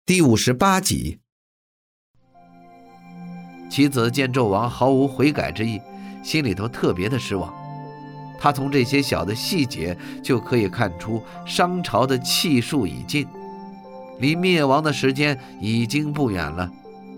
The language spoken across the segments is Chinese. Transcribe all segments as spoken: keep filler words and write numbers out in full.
第五十八集。 棋子见纣王毫无悔改之意，心里头特别的失望。他从这些小的细节就可以看出商朝的气数已尽，离灭亡的时间已经不远了。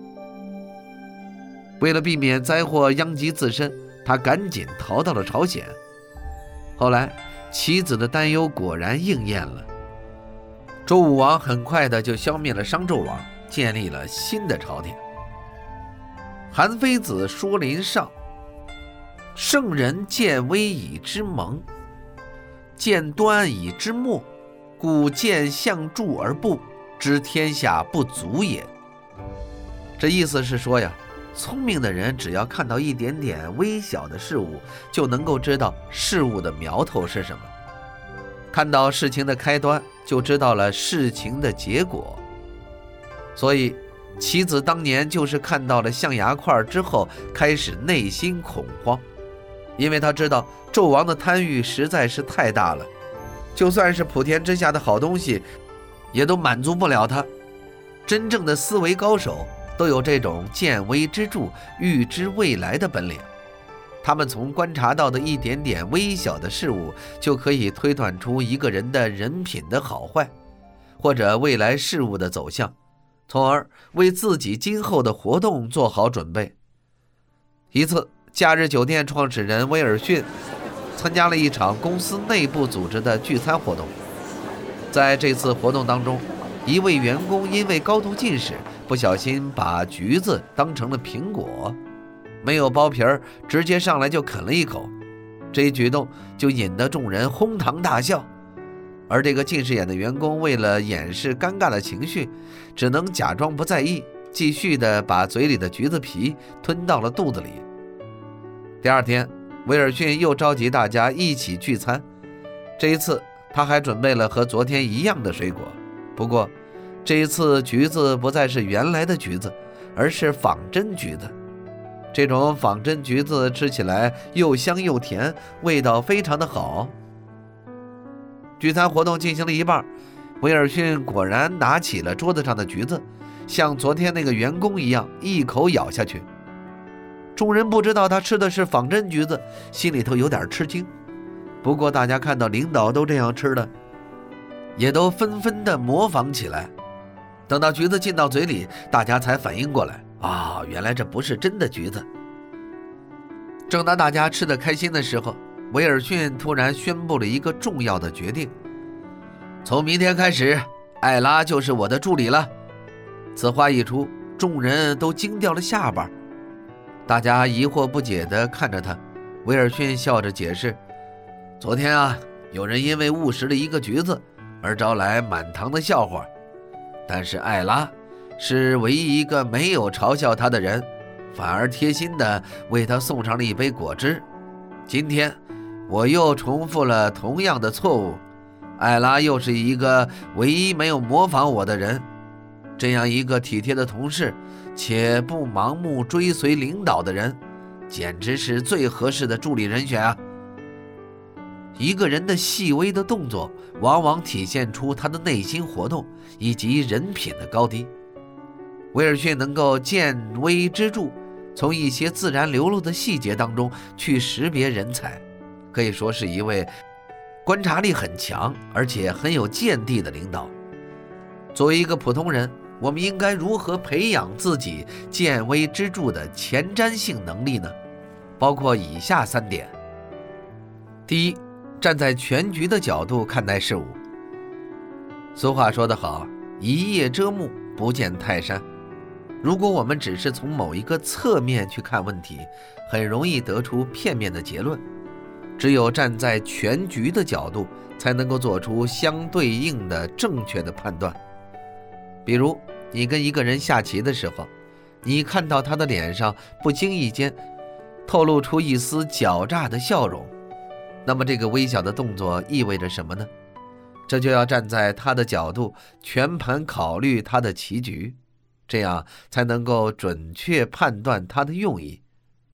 为了避免灾祸殃及自身，他赶紧逃到了朝鲜。后来棋子的担忧果然应验了，周武王很快的就消灭了商纣王，建立了新的朝廷。韩非子说临上，圣人见微以知蒙，见端以知末，故见象助而不知天下不足也。这意思是说呀，聪明的人只要看到一点点微小的事物，就能够知道事物的苗头是什么，看到事情的开端，就知道了事情的结果。所以棋子当年就是看到了象牙块之后，开始内心恐慌，因为他知道纣王的贪欲实在是太大了，就算是普天之下的好东西也都满足不了他。真正的思维高手都有这种见微知著、预知未来的本领，他们从观察到的一点点微小的事物，就可以推断出一个人的人品的好坏，或者未来事物的走向，从而为自己今后的活动做好准备。一次，假日酒店创始人威尔逊参加了一场公司内部组织的聚餐活动。在这次活动当中，一位员工因为高度近视，不小心把橘子当成了苹果，没有剥皮儿，直接上来就啃了一口。这一举动就引得众人哄堂大笑。而这个近视眼的员工为了掩饰尴尬的情绪，只能假装不在意，继续的把嘴里的橘子皮吞到了肚子里。第二天，威尔逊又召集大家一起聚餐，这一次他还准备了和昨天一样的水果，不过这一次橘子不再是原来的橘子，而是仿真橘子。这种仿真橘子吃起来又香又甜，味道非常的好。聚餐活动进行了一半，威尔逊果然拿起了桌子上的橘子，像昨天那个员工一样一口咬下去。众人不知道他吃的是仿真橘子，心里头有点吃惊。不过大家看到领导都这样吃的，也都纷纷的模仿起来。等到橘子进到嘴里，大家才反应过来，啊，原来这不是真的橘子。正当大家吃得开心的时候，威尔逊突然宣布了一个重要的决定：从明天开始，艾拉就是我的助理了。此话一出，众人都惊掉了下巴，大家疑惑不解地看着他。威尔逊笑着解释，昨天啊，有人因为误食了一个橘子而招来满堂的笑话，但是艾拉是唯一一个没有嘲笑他的人，反而贴心地为他送上了一杯果汁。今天我又重复了同样的错误，艾拉又是一个唯一没有模仿我的人。这样一个体贴的同事，且不盲目追随领导的人，简直是最合适的助理人选啊！一个人的细微的动作，往往体现出他的内心活动以及人品的高低。威尔逊能够见微知著，从一些自然流露的细节当中去识别人才，可以说是一位观察力很强而且很有见地的领导。作为一个普通人，我们应该如何培养自己见微知著的前瞻性能力呢？包括以下三点。第一，站在全局的角度看待事物。俗话说得好，一叶遮目，不见泰山。如果我们只是从某一个侧面去看问题，很容易得出片面的结论。只有站在全局的角度，才能够做出相对应的正确的判断。比如你跟一个人下棋的时候，你看到他的脸上不经意间透露出一丝狡诈的笑容，那么这个微小的动作意味着什么呢？这就要站在他的角度，全盘考虑他的棋局，这样才能够准确判断他的用意。